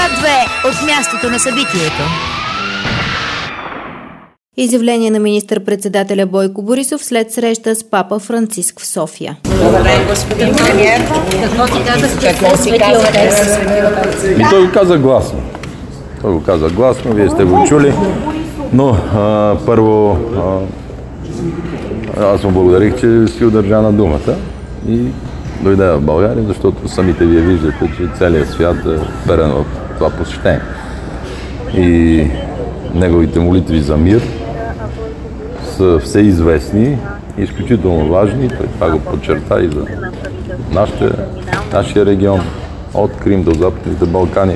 Свят 2 от мястото на събитието. Изявление на министър-председателя Бойко Борисов след среща с папа Франциск в София. Добър ден, господин премиер. Какво си казахте? Какво свети отец? И той го каза гласно. Вие сте го чули. Но първо аз му благодарих, че си удържа на думата и дойде в България, защото самите вие виждате, че целият свят е верен в това посещение. И неговите молитви за мир са всеизвестни и изключително важни. Той това го подчерта и за нашия регион, от Крим до Западните Балкани.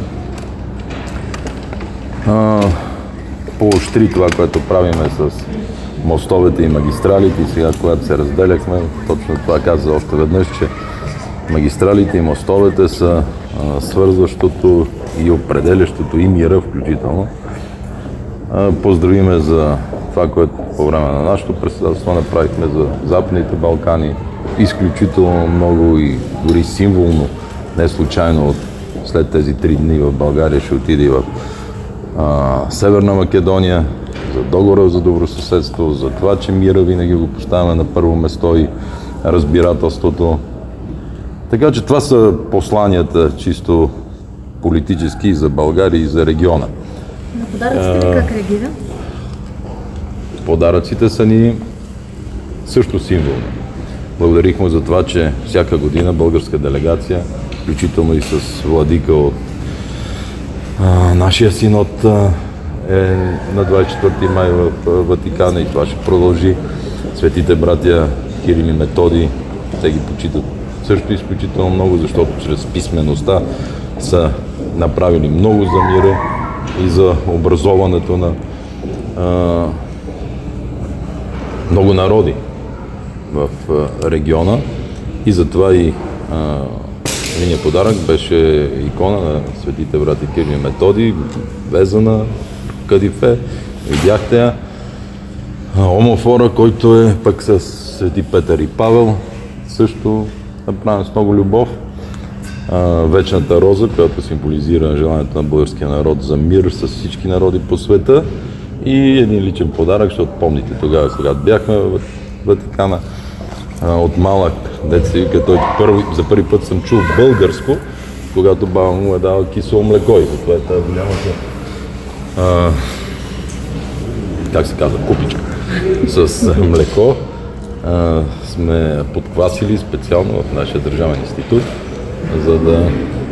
Поощри това, което правиме с мостовете и магистралите. И сега, когато се разделяхме, точно това каза още веднъж, че магистралите и мостовете са свързващото и определящото и мира включително. Поздравиме за това, което по време на нашето председателство направихме за Западните Балкани. Изключително много и дори символно, не случайно след тези 3 дни в България ще отиде и в Северна Македония, за договора за добросъседство, за това, че мира винаги го поставяме на първо место и разбирателството. Така че това са посланията чисто политически и за България и за региона. На подаръците ли как реагира? Подаръците са ни също символни. Благодарих му за това, че всяка година българска делегация, включително и с владика от нашия синод е на 24 май в Ватикана и това ще продължи. Светите братя Кирил и Методий, те ги почитат също изключително много, защото чрез писмеността са направили много за мира и за образоването на много народи в региона. И затова и единият подарък беше икона на светите брати Кирил и Методий, везана в Кадифе. Видяхте я. Омофора, който е пък с свети Петър и Павел, също направен с много любов. Вечната роза, която символизира желанието на българския народ за мир с всички народи по света. И един личен подарък, защото помните тогава, когато бяхме в Ватикана, от малък деца вика, той за първи път съм чул българско, когато баба му е дала кисело млеко. И това е тази голямата, как се казва, купичка с млеко. Сме подквасили специално в нашия държавен институт, за да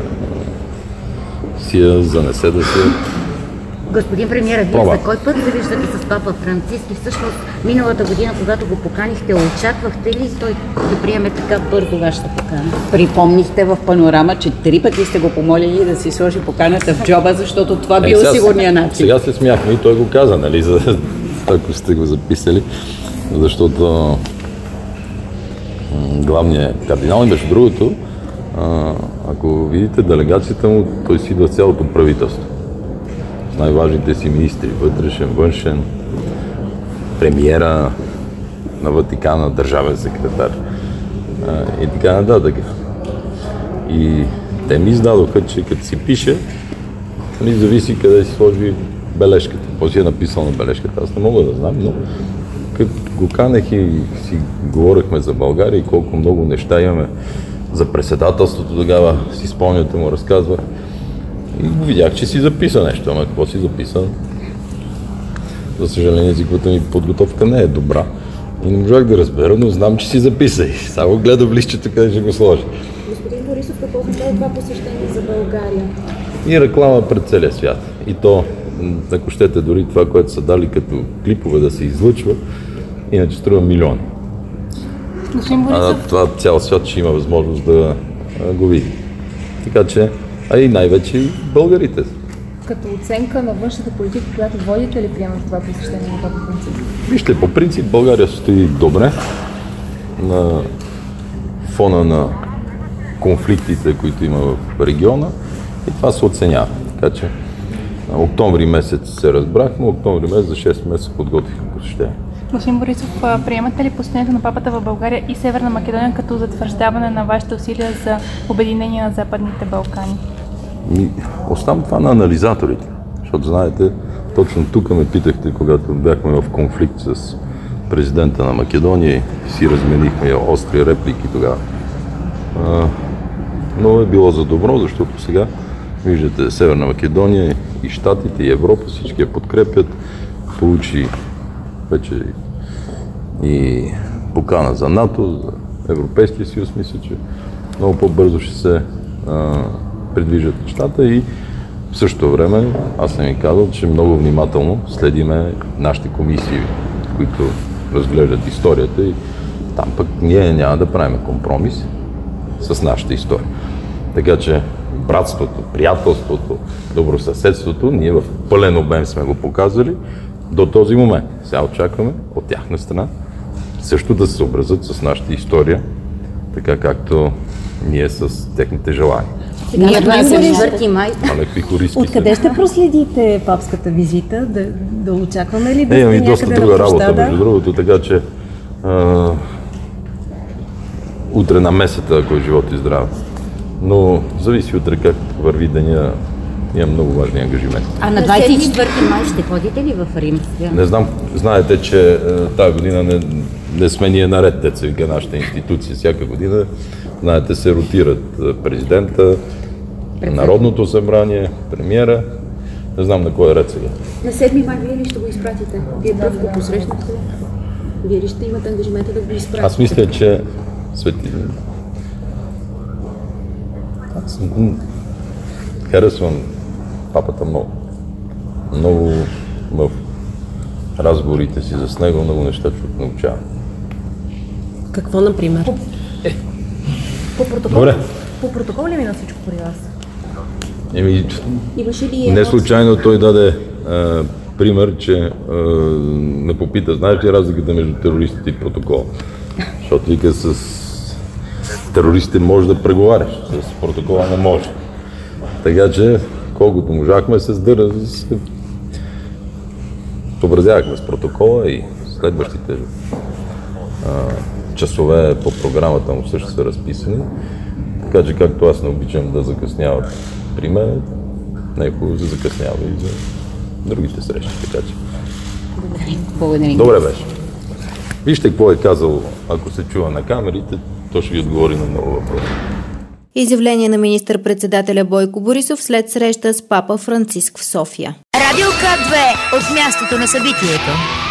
си я занесе да се Господин премиер, вие за кой път се виждате с папа Франциск и всъщност миналата година, когато го поканихте, очаквахте ли той да приеме така бързо вашата покана? Припомнихте в Панорама, че 3 пъти сте го помолили да си сложи поканата в джоба, защото това бил сигурния начин. Сега се смяхме и той го каза, нали, ако сте го записали, защото главният кардинал и между другото, ако видите делегацията му, той си идва цялото правителство. Най-важните си министри, вътрешен, външен, премиера на Ватикана, държавен секретар и така нататък. И те ми издадоха, че като си пише, нали, зависи къде си сложи бележката. Какво си е написал на бележката, аз не мога да знам, но като го канех и си говорихме за България и колко много неща имаме за председателството, тогава си спомняте му разказвах. И видях, че си записа нещо, ама какво си записа? За съжаление, езиковата ми подготовка не е добра и не можах да разбера, но знам, че си записа и само гледа в листчето къде ще го сложи. Господин Борисов, какво означава това посещение за България? И реклама пред целия свят. И то, ако щете, дори това, което са дали като клипове да се излъчва, иначе струва милиони. Господин Борисов... това цял свят ще има възможност да го види. Така че, а и най-вече и българите. Като оценка на външната политика, която водите ли приемат това посещение на папа Франциск? Вижте, по принцип България стои добре на фона на конфликтите, които има в региона и това се оценява. Така че октомври месец се разбрахме, октомври месец за 6 месеца подготвихме посещение. Господин Борисов, приемате ли посещението на папата в България и Северна Македония като затвърждаване на вашите усилия за обединение на Западните Балкани? Оставам това на анализаторите, защото знаете, точно тук ме питахте, когато бяхме в конфликт с президента на Македония и си разменихме остри реплики тогава. Но е било за добро, защото сега виждате Северна Македония и Щатите и Европа, всички я подкрепят. Получи вече и покана за НАТО, за Европейския съюз, мисля, че много по-бързо ще се придвижат нещата и в същото време аз съм ви казал, че много внимателно следиме нашите комисии, които разглеждат историята и там пък ние няма да правим компромис с нашата история. Така че братството, приятелството, добросъседството, ние в пълен обем сме го показали до този момент. Сега очакваме от тяхна страна също да се съобразят с нашата история, така както ние с техните желания. Ние 24 май. Откъде ще проследите папската визита? Да очакваме ли да сте някъде доста друга работа, между другото, така че утре на месата, ако е живот и здраве. Но зависи утре как върви деня, имам много важни ангажименти. А на 24 май ще ходите ли в Рим? Не знам, знаете, че тази година не сме ние наред, деца вика нашата институция. Всяка година, знаете, се ротират президента, Народното събрание, премиера. Не знам на кой е ред сега. На 7 май вие ли ще го изпратите? Вие пръв го посрещнахте? Вие ли ще имате ангажимента да го изпратите? Аз мисля, че харесвам папата много. Много в разговорите си с него, много неща чук научавам. Какво, например? По протокол? Добре. По протокол ли мина всичко при вас? Имаше ли Не случайно той даде пример, че не попита, знаеш ли разликата между терористите и протокол? Защото вика с терористите може да преговаряш, с протокола не може. Така че, колкото можахме, се съобразявахме с протокола и следващите часове по програмата му също са разписани. Така че, както аз не обичам да закъсняват при мен, някой се закъснява и за другите срещи. Така че. Благодаря. Добре беше. Вижте какво е казал, ако се чува на камерите, то ще ви отговори на много въпроси. Изявление на министър-председателя Бойко Борисов след среща с папа Франциск в София. Радио К2 от мястото на събитието.